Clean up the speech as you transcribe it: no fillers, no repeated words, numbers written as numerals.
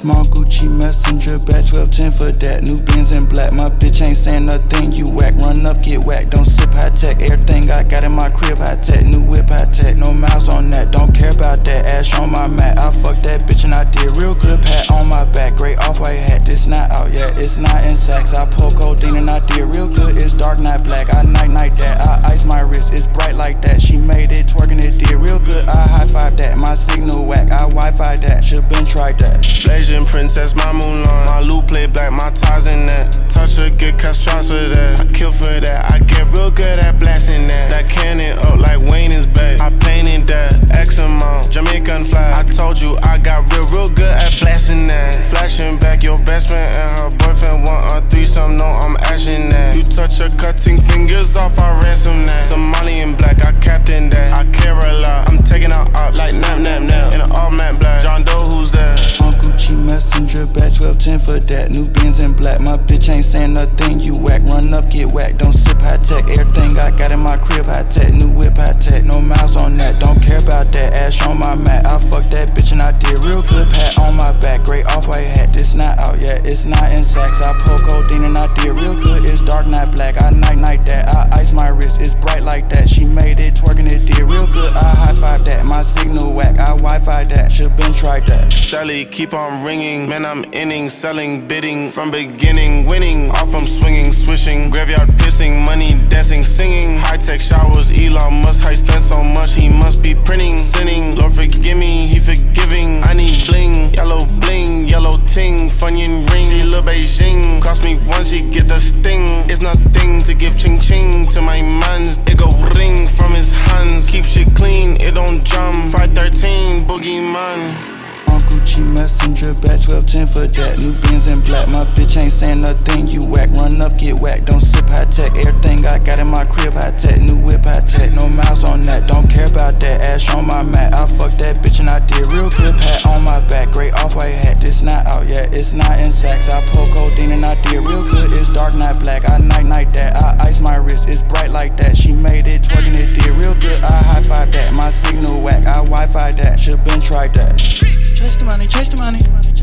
Small Gucci messenger, back 1210 for that. New Benz in black, my bitch ain't saying nothing. You whack, run up, get whacked. Don't sip high tech, everything I got in my crib high tech. New whip high tech, no miles on that. Don't care about that, ash on my mat. I fucked that bitch and I did real good. Pat on my back, great off-white hat. This not out yet, it's not in sacks. I pull codeine and I did real good. It's dark, not black. I night that. I ice my wrist, it's bright like that. She made it twerking, it did real good. I high five that, my signal whack. I Wi-Fi that, should been tried that. Blazing princess, my Mulan. My loop play black, my ties in that. Touch her, get cut straps for that. I kill for that, I get real good at blasting that. That cannon up like Wayne is back. I painted that, X amount, Jamaican flag. I told you I got real good at blasting that. Flashing back, your best friend and her boyfriend want a threesome, no, I'm ashing that. You touch her, cutting fingers off, I ransom that. Somali in black, I captain that. I care a lot, I'm taking her out like nap. In an all matte black, John Doe, who's that? On Gucci messenger, back 1210 for that. New Benz in black, my bitch ain't saying nothing. You whack, run up, get whacked. Don't sip high tech, everything I got in my crib high tech. New whip high tech, no miles on that. Don't care about that, ash on my mat. I fucked that bitch and I did real good. Pat on my back, great off-white hat. This not out yet, it's not in sacks. I pull codeine and I did real good. It's dark, not black. I night that. I ice my wrist, it's bright like that. She made it twerking, it did real good. I high five that, my signal whack. I Wi-Fi that, should been tried that. Shelly, keep on ringing. Man, I'm inning, selling, bidding. From beginning, winning. Off, I'm swinging, swishing. Graveyard pissing, money dancing, singing. High-tech showers, Elon Musk. High spend so much, he must be printing. Sinning, Lord forgive me, he forgiving. I need bling, yellow ting. Funyun ring, she lil' Beijing. Cost me once, she get the sting. It's nothing to give ching ching to my mans. It go ring from his hands. Keep shit clean, it don't jump. 513, boogeyman. On Gucci messenger, back 1210 for that. New Benz in black, my bitch ain't saying nothing. You whack, run up, get whacked. Don't sip high tech, everything I got in my crib high tech. New whip high tech, no miles on that. Don't care about that, ash on my mat. I fucked that bitch and I did real good. Pat on my back, great off-white hat. This not out yet, it's not in sacks. I pull codeine and I did real good. It's dark, not black. I night that. I ice my wrist, it's bright like that. She made it twerking, it did real good. I high five that, my signal whack. I Wi-Fi that, should been tried that. Chase the money, chase the money.